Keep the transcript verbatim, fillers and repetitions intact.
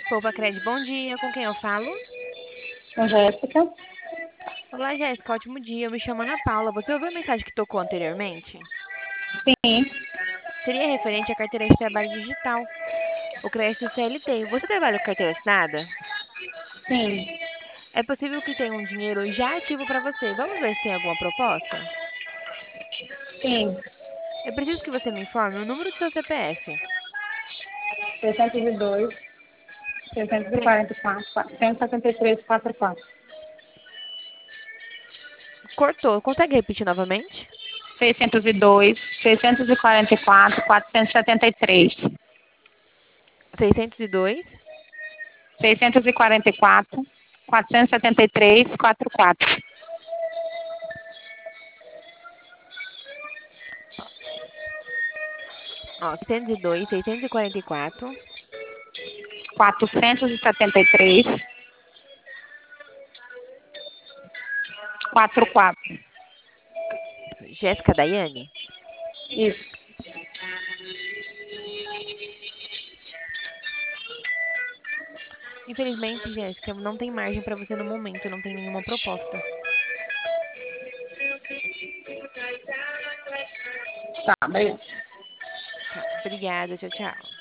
Poupa Cred, bom dia. Com quem eu falo? Com Jéssica? Olá, Jéssica. Ótimo dia. Eu me chamo Ana Paula. Você ouviu a mensagem que tocou anteriormente? Sim, Seria referente à carteira de trabalho digital, o crédito C L T. Você trabalha com carteira assinada? sim, É possível que tenha um dinheiro já ativo para você. Vamos ver se tem alguma proposta? sim. Eu preciso que você me informe o número do seu C P F. seiscentos e dois, seiscentos e Sei- quarenta e quatro, quatrocentos e setenta e três, quarenta e quatro. Cortou. Consegue repetir novamente? seiscentos e dois, seiscentos e quarenta e quatro, quatrocentos e setenta e três. Seiscentos e dois. seiscentos e quarenta e quatro, quatrocentos e setenta e três, quarenta e quatro. Ó, seiscentos e dois, seiscentos e quarenta e quatro. quatrocentos e setenta e três, quarenta e quatro. Jéssica Daiane. Isso. Infelizmente, Jéssica, não tem margem para você no momento, não tem nenhuma proposta. Tá, beleza. Tá, obrigada, tchau, tchau.